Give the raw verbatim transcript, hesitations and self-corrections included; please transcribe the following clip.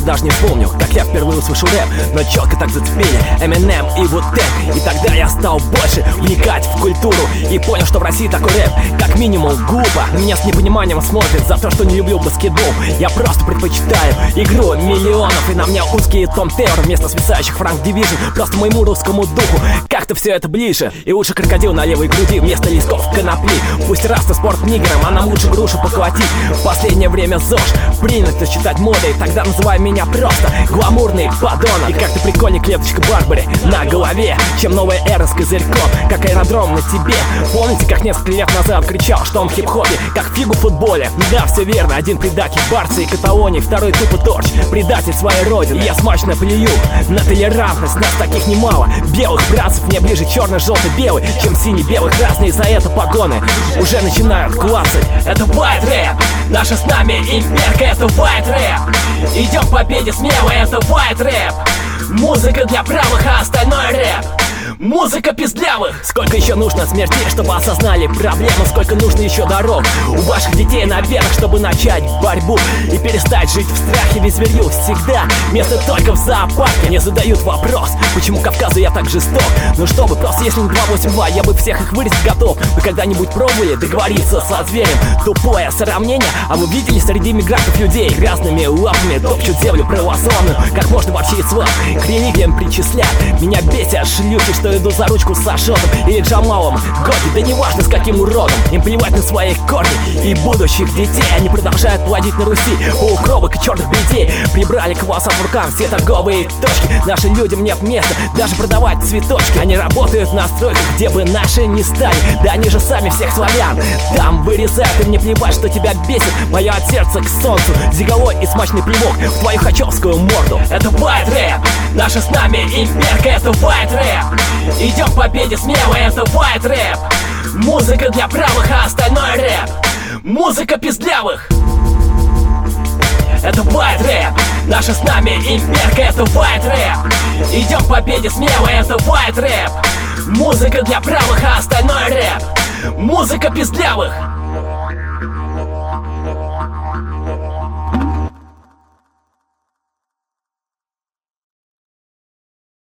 даже не вспомню, как я впервые услышал рэп, но четко так зацепили Eminem и Wu-Tang. И тогда я стал больше вникать в культуру и понял, что в России такой рэп как минимум глупо. На меня с непониманием смотрят за то, что не люблю баскетбол. Я просто предпочитаю игру миллионов, и на мне узкий Том Тейлор вместо свисающих Франк Дивижн. Просто моему русскому духу как-то все это ближе. И лучше крокодил на левой груди вместо листков конопли. Пусть раста спорт нигером, а нам лучше грушу поколотить. В последнее время ЗОЖ принято считать модой, тогда называй меня просто гламурный подонок. И как-то прикольней клеточка Барбари на голове, чем новая эра с козырьком, как аэродром на тебе. Помните, как несколько лет назад кричал, что он в хип-хопе как фигу в футболе? Да, все верно, один предатель Барции и Каталонии, второй тупо торч, предатель своей родины. И я смачно плюю на толерантность, нас таких немало. Белых братцев мне ближе черно-желто-белый, чем синий-белых, разные за это погоны уже начинают клацать. Это white рэп, наша с нами имперка, это white рэп. Идем к победе смело, это white рэп. Музыка для правых, а остальной рэп музыка пиздлявых. Сколько еще нужно смертей, чтобы осознали проблему? Сколько нужно еще дорог у ваших детей наверх, чтобы начать борьбу и перестать жить в страхе? Ведь зверью всегда место только в зоопарке. Мне задают вопрос, почему Кавказу я так жесток? Ну чтобы просто если не два восемь два, я бы всех их вырезать готов. Вы когда-нибудь пробовали договориться со зверем? Тупое сравнение, а вы видели среди мигрантов людей грязными лапами топчут землю православную? Как можно вообще из слов к религиям причислять? Меня бесят шлюхи, что иду за ручку с Ашотом или Джамалом Гоги, да неважно с каким уродом. Им плевать на свои корни и будущих детей. Они продолжают плодить на Руси полукровок и черных бредей. Прибрали к волосам в рукам все торговые точки. Нашим людям нет места даже продавать цветочки. Они работают на стройках, где бы наши не стали. Да они же сами всех славян там вырезают. И мне плевать, что тебя бесит мое от сердца к солнцу. Зиговой и смачный плевок в твою хачевскую морду. Это white рэп, наша с нами имперка, это white рэп. Идем к победе смело, это white рэп. Музыка для правых, а остальной рэп музыка пиздлявых. Это white рэп, наша с нами имперка, это white рэп. Идем к победе смело, это white рэп. Музыка для правых, а остальной рэп музыка пиздлявых.